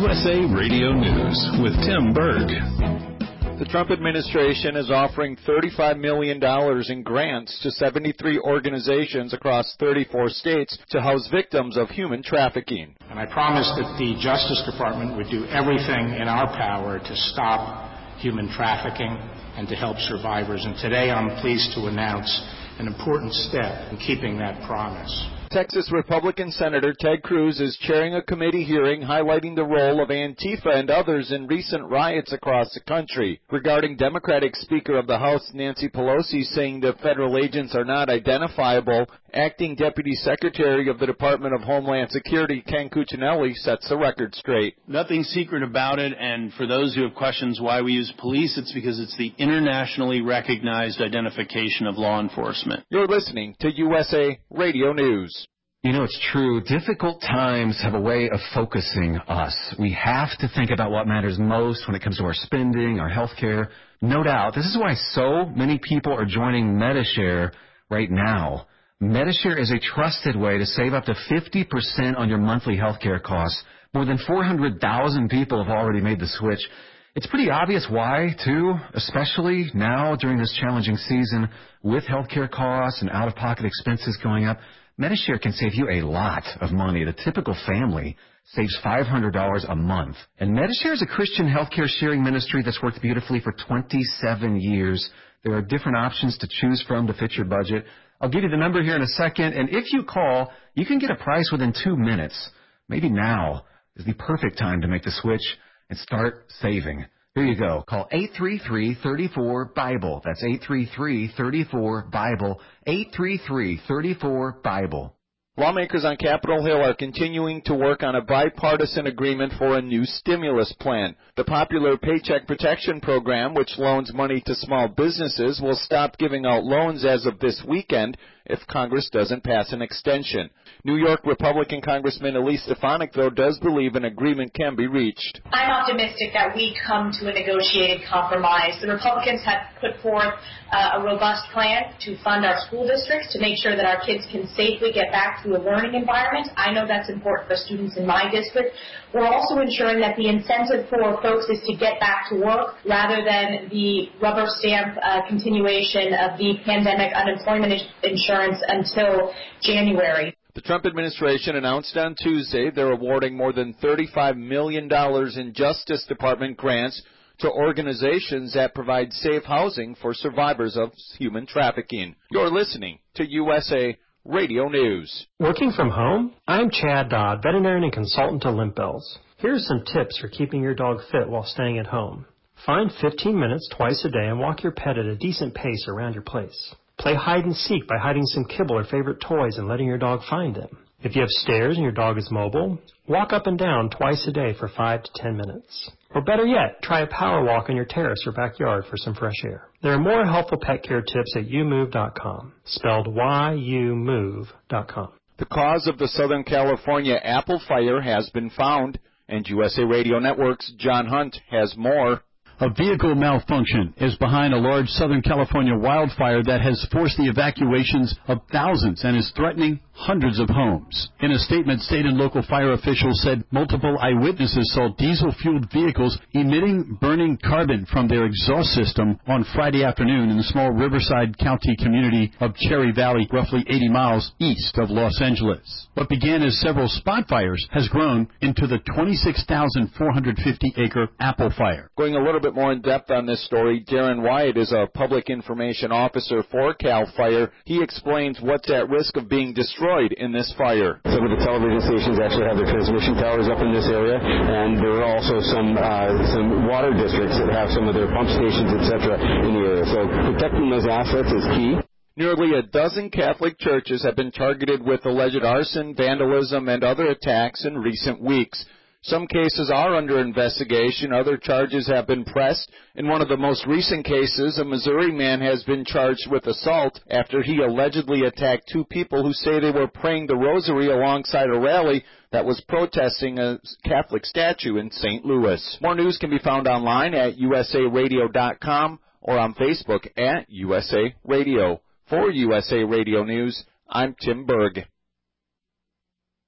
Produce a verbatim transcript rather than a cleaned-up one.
U S A Radio News with Tim Berg. The Trump administration is offering thirty-five million dollars in grants to seventy-three organizations across thirty-four states to house victims of human trafficking. And I promised that the Justice Department would do everything in our power to stop human trafficking and to help survivors. And today I'm pleased to announce an important step in keeping that promise. Texas Republican Senator Ted Cruz is chairing a committee hearing highlighting the role of Antifa and others in recent riots across the country. Regarding Democratic Speaker of the House Nancy Pelosi saying that federal agents are not identifiable, Acting Deputy Secretary of the Department of Homeland Security Ken Cuccinelli sets the record straight. Nothing secret about it, and for those who have questions why we use police, it's because it's the internationally recognized identification of law enforcement. You're listening to U S A Radio News. You know, it's true. Difficult times have a way of focusing us. We have to think about what matters most when it comes to our spending, our health care. No doubt. This is why so many people are joining Medi-Share right now. Medi-Share is a trusted way to save up to fifty percent on your monthly health care costs. More than four hundred thousand people have already made the switch. It's pretty obvious why, too, especially now during this challenging season with health care costs and out-of-pocket expenses going up. Medi-Share can save you a lot of money. The typical family saves five hundred dollars a month. And Medi-Share is a Christian healthcare sharing ministry that's worked beautifully for twenty-seven years. There are different options to choose from to fit your budget. I'll give you the number here in a second, and if you call, you can get a price within two minutes. Maybe now is the perfect time to make the switch and start saving. Here you go. Call eight three three, three four, BIBLE. That's eight three three, three four, BIBLE. eight three three, three four, BIBLE. Lawmakers on Capitol Hill are continuing to work on a bipartisan agreement for a new stimulus plan. The popular Paycheck Protection Program, which loans money to small businesses, will stop giving out loans as of this weekend if Congress doesn't pass an extension. New York Republican Congressman Elise Stefanik, though, does believe an agreement can be reached. I'm optimistic that we come to a negotiated compromise. The Republicans have put forth uh, a robust plan to fund our school districts to make sure that our kids can safely get back to a learning environment. I know that's important for students in my district. We're also ensuring that the incentive for folks is to get back to work rather than the rubber stamp uh, continuation of the pandemic unemployment insurance until January. The Trump administration announced on Tuesday they're awarding more than thirty-five million dollars in Justice Department grants to organizations that provide safe housing for survivors of human trafficking. You're listening to U S A Radio News. Working from home? I'm Chad Dodd, veterinarian and consultant to Limp Bells. Here's some tips for keeping your dog fit while staying at home. Find fifteen minutes twice a day and walk your pet at a decent pace around your place. Play hide and seek by hiding some kibble or favorite toys and letting your dog find them. If you have stairs and your dog is mobile, walk up and down twice a day for five to ten minutes. Or better yet, try a power walk on your terrace or backyard for some fresh air. There are more helpful pet care tips at you move dot com, spelled Y U move dot com. The cause of the Southern California apple fire has been found, and U S A Radio Network's John Hunt has more. A vehicle malfunction is behind a large Southern California wildfire that has forced the evacuations of thousands and is threatening hundreds of homes. In a statement, state and local fire officials said multiple eyewitnesses saw diesel-fueled vehicles emitting burning carbon from their exhaust system on Friday afternoon in the small Riverside County community of Cherry Valley, roughly eighty miles east of Los Angeles. What began as several spot fires has grown into the twenty-six thousand four hundred fifty acre apple fire. Going a little bit more in depth on this story, Darren Wyatt is a public information officer for CAL FIRE. He explains what's at risk of being destroyed in this fire. Some of the television stations actually have their transmission towers up in this area, and there are also some uh, some water districts that have some of their pump stations, et cetera, in the area. So protecting those assets is key. Nearly a dozen Catholic churches have been targeted with alleged arson, vandalism, and other attacks in recent weeks. Some cases are under investigation. Other charges have been pressed. In one of the most recent cases, a Missouri man has been charged with assault after he allegedly attacked two people who say they were praying the rosary alongside a rally that was protesting a Catholic statue in Saint Louis. More news can be found online at U S A radio dot com or on Facebook at U S A Radio. For U S A Radio News, I'm Tim Berg.